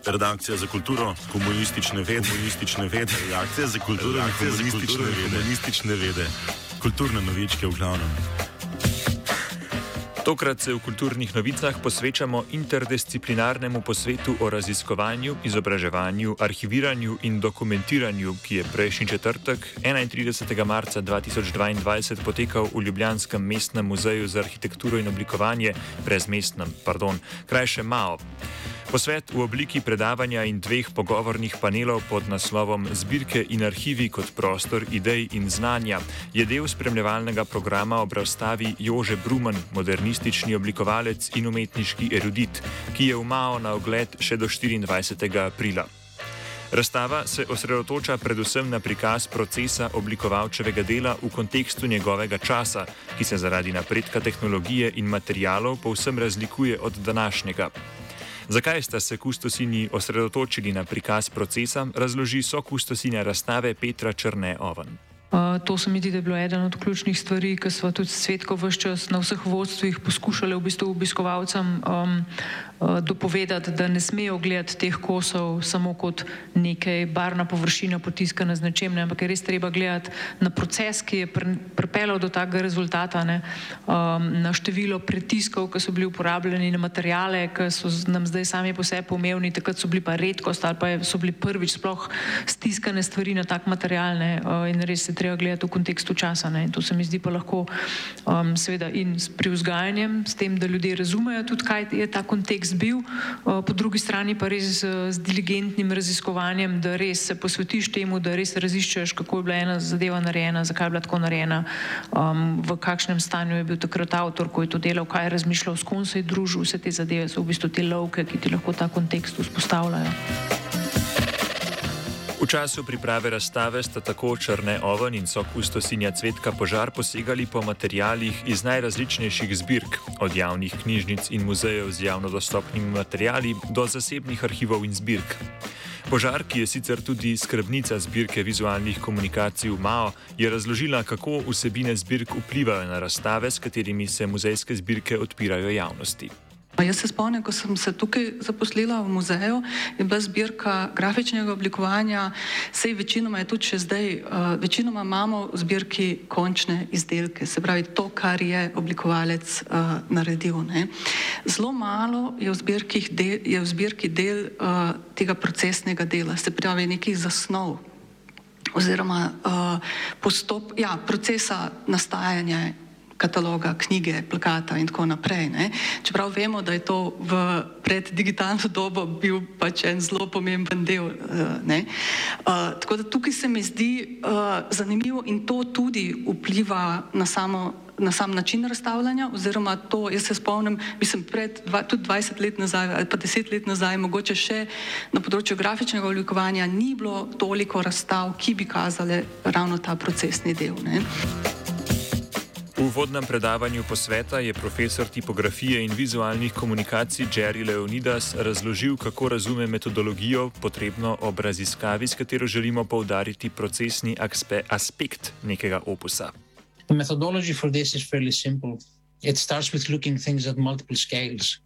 Redakcija za kulturo, komunistične vede, redakcija za kulturo, komunistične vede, kulturne novičke v glavnem. Tokrat se v kulturnih novicah posvečamo interdisciplinarnemu posvetu o raziskovanju, izobraževanju, arhiviranju in dokumentiranju, ki je prejšnji četrtek, 31. marca 2022, potekal v Ljubljanskem mestnem muzeju za arhitekturo in oblikovanje, krajše MAO. Posvet v obliki predavanja in 2 pogovornih panelov pod naslovom Zbirke in arhivi kot prostor idej in znanja je del spremljevalnega programa ob razstavi Jože Brumen, modernistični oblikovalec in umetniški erudit, ki je v MAO na ogled še do 24. aprila. Razstava se osredotoča predvsem na prikaz procesa oblikovalčevega dela v kontekstu njegovega časa, ki se zaradi napredka tehnologije in materialov povsem razlikuje od današnjega. Zakaj sta se kustosinji osredotočili na prikaz procesa, razloži sokustosinja razstave Petra Černe-Oven. To se mi zdi, da je bilo eden od ključnih stvari, ki smo tudi s Cvetko vse čas na vseh vodstvih poskušali v bistvu obiskovalcem dopovedati, da ne smejo gledati teh kosov samo kot nekaj barvna površina potiskana z nečem, ampak je res treba gledati na proces, ki je pripeljal do takega rezultata, na število pritiskov, ki so bili uporabljeni, na materijale, ki so nam zdaj sami po sebi pomembni, takrat so bili pa redkost ali pa so bili prvič sploh stiskane stvari na tak material, in res se treba gledati v kontekstu časa. In to se mi zdi pa lahko seveda in s privzgajanjem, s tem, da ljudje razumejo tudi, kaj je ta kontekst bil, po drugi strani pa res z diligentnim raziskovanjem, da res se posvetiš temu, da res raziščeš, kako je bila ena zadeva narejena, zakaj je bila tako narejena, v kakšnem stanju je bil takrat avtor, ko je to delal, kaj je razmišljal, s kom se je družil, vse te zadeve so v bistvu te lovke, ki ti lahko ta kontekst vzpostavljajo. V času priprave razstave sta tako Černe-Oven in sokustosinja Cvetka Požar posegali po materialih iz najrazličnejših zbirk, od javnih knjižnic in muzejev z javno dostopnimi materiali do zasebnih arhivov in zbirk. Požar, ki je sicer tudi skrbnica zbirke vizualnih komunikacij v MAO, je razložila, kako vsebine zbirk vplivajo na razstave, s katerimi se muzejske zbirke odpirajo javnosti. Jaz se spomnim, ko sem se tukaj zaposlila v muzeju, je bila zbirka grafičnega oblikovanja, sej večinoma je tudi še zdaj, večinoma imamo v zbirki končne izdelke, se pravi to, kar je oblikovalec naredil. Zelo malo je v zbirki del tega procesnega dela, se pravi nekih zasnov oziroma procesa nastajanja kataloga, knjige, plakata in tako naprej. Čeprav vemo, da je to pred digitalno dobo bil pač en zelo pomemben del. Tako da tukaj se mi zdi zanimivo in to tudi vpliva na sam način razstavljanja, oziroma to, jaz se spomnim, tudi 20 let nazaj ali pa 10 let nazaj, mogoče še na področju grafičnega oblikovanja ni bilo toliko razstav, ki bi kazale ravno ta procesni del. V uvodnem predavanju posveta je profesor tipografije in vizualnih komunikacij Jerry Leonidas razložil, kako razume metodologijo, potrebno ob raziskavi, s katero želimo poudariti procesni aspekt nekega opusa. The methodology for this is fairly simple. It starts with looking things at multiple scales.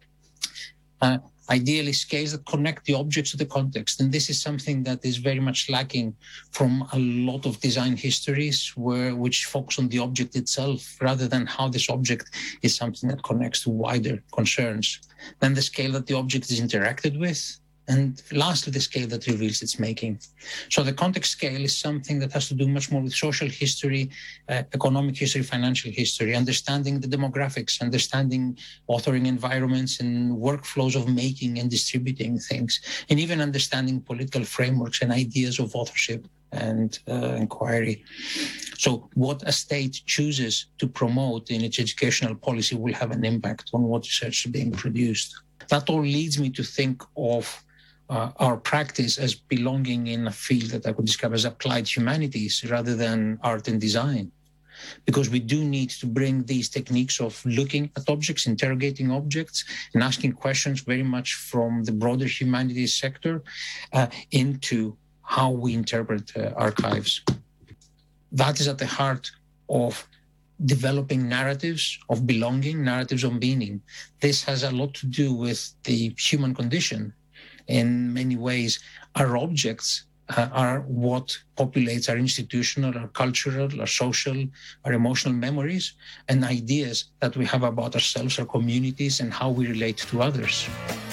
Ideally scales that connect the objects to the context. And this is something that is very much lacking from a lot of design histories which focus on the object itself rather than how this object is something that connects to wider concerns. Then the scale that the object is interacted with, and lastly, the scale that reveals its making. So the context scale is something that has to do much more with social history, economic history, financial history, understanding the demographics, understanding authoring environments and workflows of making and distributing things, and even understanding political frameworks and ideas of authorship and inquiry. So what a state chooses to promote in its educational policy will have an impact on what research is being produced. That all leads me to think of our practice as belonging in a field that I could describe as applied humanities rather than art and design. Because we do need to bring these techniques of looking at objects, interrogating objects, and asking questions very much from the broader humanities sector into how we interpret archives. That is at the heart of developing narratives of belonging, narratives of meaning. This has a lot to do with the human condition. in many ways, our objects are what populates our institutional, our cultural, our social, our emotional memories and ideas that we have about ourselves, our communities, and how we relate to others.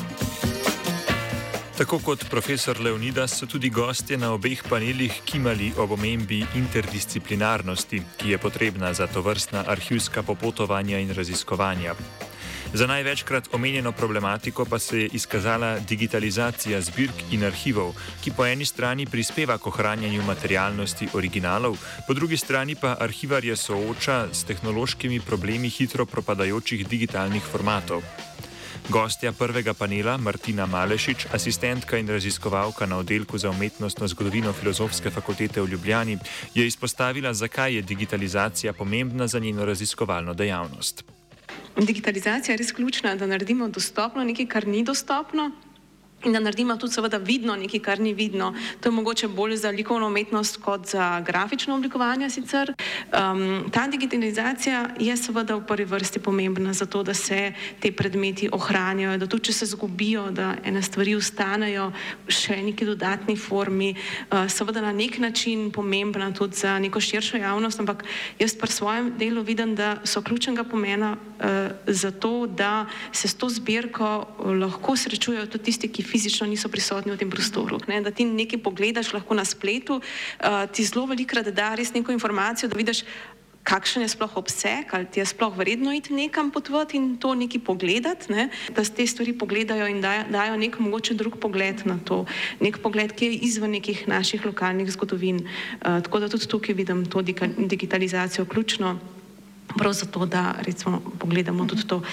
Tako kot profesor Leonidas so tudi gostje na obeh panelih kimali ob omembi interdisciplinarnosti, ki je potrebna za tovrstna arhivska popotovanja in raziskovanja. Za največkrat omenjeno problematiko pa se je izkazala digitalizacija zbirk in arhivov, ki po eni strani prispeva k ohranjanju materialnosti originalov, po drugi strani pa arhivarje sooča s tehnološkimi problemi hitro propadajočih digitalnih formatov. Gostja prvega panela, Martina Malešič, asistentka in raziskovalka na oddelku za umetnostno zgodovino Filozofske fakultete v Ljubljani, je izpostavila, zakaj je digitalizacija pomembna za njeno raziskovalno dejavnost. Digitalizacija je res ključna, da naredimo dostopno nekaj, kar ni dostopno, in da naredimo tudi seveda vidno nekaj, kar ni vidno. To je mogoče bolj za likovno umetnost kot za grafično oblikovanje sicer. Ta digitalizacija je seveda v prvi vrsti pomembna zato, da se te predmeti ohranjajo, da tudi če se zgubijo, da ene stvari ostanejo še neki dodatni formi, seveda na nek način pomembna tudi za neko širšo javnost, ampak jaz pri svojem delu vidim, da so ključnega pomena zato, da se s to zbirko lahko srečujejo tudi tisti, ki fizično niso prisotni v tem prostoru. Da ti nekaj pogledaš lahko na spletu, ti zelo velikokrat da res neko informacijo, da vidiš, kakšen je sploh obseg, ali ti je sploh vredno iti nekam potovati in to nekaj pogledati, da te stvari pogledajo in dajo nek mogoče drug pogled na to, nek pogled, ki je izven nekih naših lokalnih zgodovin. Tako da tudi tukaj vidim to digitalizacijo ključno. Prav zato, da recimo pogledamo tudi to.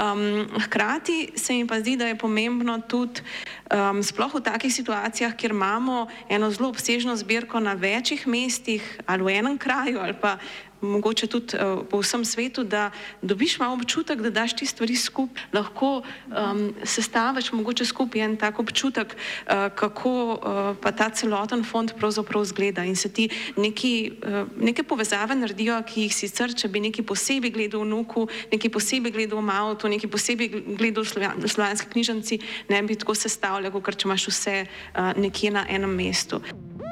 Hkrati se mi pa zdi, da je pomembno tudi sploh v takih situacijah, kjer imamo eno zelo obsežno zbirko na večjih mestih ali v enem kraju ali pa mogoče tudi po vsem svetu, da dobiš malo občutek, da daš ti stvari skupaj, lahko sestaviš mogoče skupaj en tak občutek, kako pa ta celoten fond pravzaprav izgleda in se ti neke povezave naredijo, ki jih sicer, če bi nekaj posebej gledal v Nuku, nekaj posebej gledal v Mautu, nekaj posebej gledal v Slovanski knjižnici, ne bi tako sestavljal, ker če imaš vse nekje na enem mestu.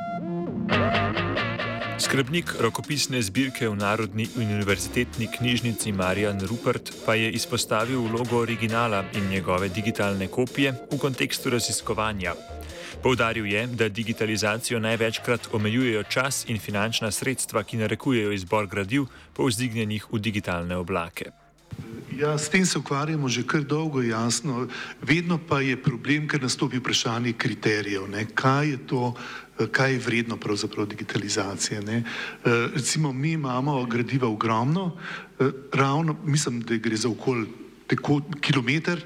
Skrbnik rokopisne zbirke v Narodni univerzitetni knjižnici Marjan Rupert pa je izpostavil vlogo originala in njegove digitalne kopije v kontekstu raziskovanja. Poudaril je, da digitalizacijo največkrat omejujejo čas in finančna sredstva, ki narekujejo izbor gradiv, povzdignjenih v digitalne oblake. Ja, s tem se ukvarjamo že kar dolgo, jasno. Vedno pa je problem, ker nastopi vprašanje kriterijev. Kaj je to, kaj je vredno pravzaprav digitalizacije. Recimo, mi imamo gradiva ogromno, ravno, mislim, da gre za okoli kilometer,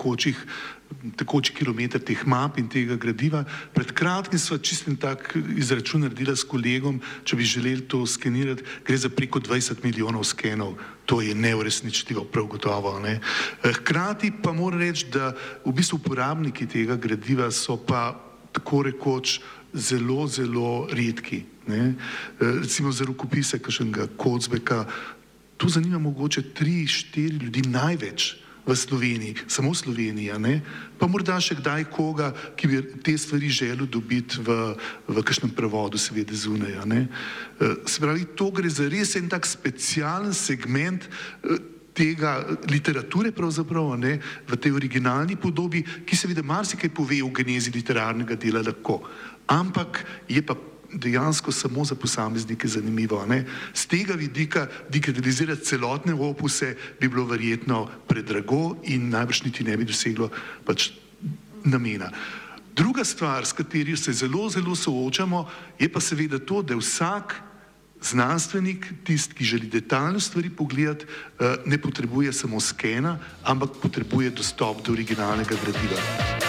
tekoči kilometer teh map in tega gradiva. Pred kratkim sva čisto tak izračun naredila s kolegom, če bi želeli to skenirati, gre za preko 20 milijonov skenov. To je neuresničljivo, prav gotovo. Hkrati pa moram reči, da v bistvu uporabniki tega gradiva so pa tako rekoč zelo, zelo redki. Recimo za rokopise kakšnega Kocbeka, tu zanima mogoče 3-4 ljudi največ v Sloveniji, samo Slovenija, pa morda še kdaj koga, ki bi te stvari želel dobiti v kakšnem prevodu, seveda zuneja. Se pravi, to gre za res en tak specialen segment tega literature pravzaprav, v tej originalni podobi, ki seveda marsikaj pove o genezi literarnega dela lahko, ampak je pa dejansko samo za posameznike zanimivo. Z tega vidika digitalizirati celotne opuse bi bilo verjetno predrago in najbrž niti ne bi doseglo pač namena. Druga stvar, s katero se zelo, zelo soočamo, je pa seveda to, da vsak znanstvenik, tisti, ki želi detaljno stvari pogledati, ne potrebuje samo skena, ampak potrebuje dostop do originalnega gradiva.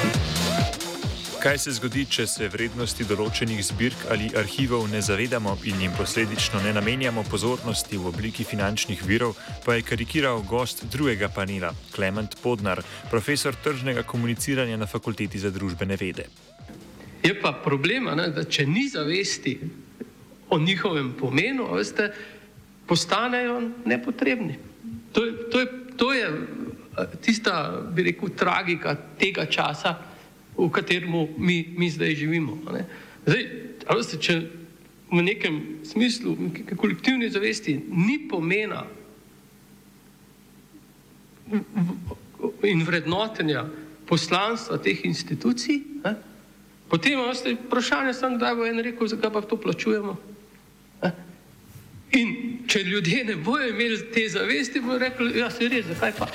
Kaj se zgodi, če se vrednosti določenih zbirk ali arhivov ne zavedamo in jim posledično ne namenjamo pozornosti v obliki finančnih virov, pa je karikiral gost drugega panela, Klement Podnar, profesor tržnega komuniciranja na Fakulteti za družbene vede. Je pa problem, da če ni zavesti o njihovem pomenu, postanejo nepotrebni. To je tista, bi rekel, tragika tega časa, v katerem mi zdaj živimo. Ne. Zdaj, veste, če v nekem smislu kolektivne zavesti ni pomena in vrednotenja poslanstva teh institucij, ne, potem veste, vprašanje sem, kdaj bo en rekel, zakaj pa to plačujemo. Ne. In če ljudje ne bojo imeli te zavesti, bojo rekli, ja, se res, zakaj pa?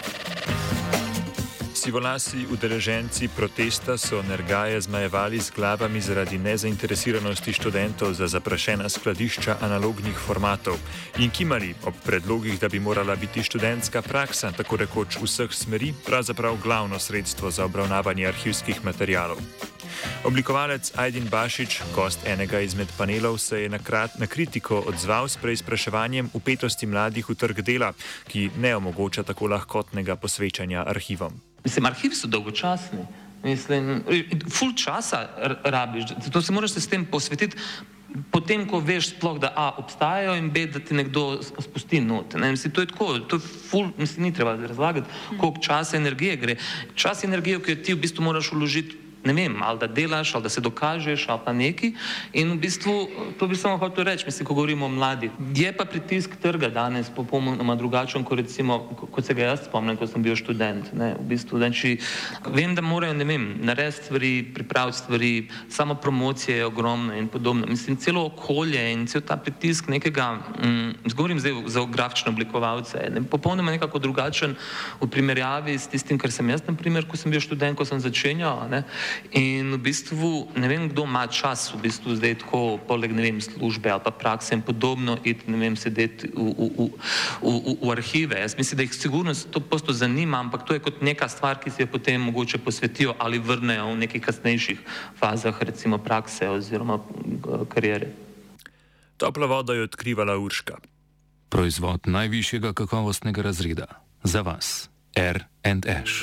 Sivolasi udeleženci protesta so nergaje zmajevali z glavami zaradi nezainteresiranosti študentov za zaprašena skladišča analognih formatov in kimali ob predlogih, da bi morala biti študentska praksa, tako rekoč vseh smeri, pravzaprav glavno sredstvo za obravnavanje arhivskih materialov. Oblikovalec Ajdin Bašić, gost enega izmed panelov, se je na kritiko odzval s preizpraševanjem vpetosti mladih v trg dela, ki ne omogoča tako lahkotnega posvečanja arhivom. Mislim, arhivi so dolgočasni. Mislim, ful časa rabiš, zato se moraš s tem posvetiti, potem, ko veš sploh, da A, obstajajo in B, da ti nekdo spusti not. Ne? Mislim, to je tako, to je ful, mislim, ni treba razlagati, koliko časa energije gre. Čas energije, ki jo ti v bistvu moraš vložiti, ne vem, ali da delaš, ali da se dokažeš, ali pa neki. In v bistvu, to bi samo hotel reči, mislim, ko govorimo o mladih. Je pa pritisk trga danes popolnoma drugačen, kot se ga jaz spomnim, ko sem bil študent. Ne? V bistvu, znači, vem, da morajo, ne vem, narediti stvari, pripraviti stvari, samo promocije je ogromno in podobno. Mislim, celo okolje in cel ta pritisk nekega, govorim zdaj za grafične oblikovalce, popolnoma nekako drugačen v primerjavi s tistim, kar sem jaz, na primer, ko sem bil študent, ko sem začenjal, ne? In v bistvu ne vem, kdo ima čas v bistvu zdaj tako, poleg, ne vem, službe ali pa prakse in podobno, iti, ne vem, sedeti v arhive. Jaz mislim, da jih sigurno to posto zanima, ampak to je kot neka stvar, ki se jo potem mogoče posvetijo ali vrnejo v nekih kasnejših fazah, recimo prakse oziroma kariere. Toplo vodo je odkrivala Urška. Proizvod najvišjega kakovostnega razreda. Za vas. R&Š.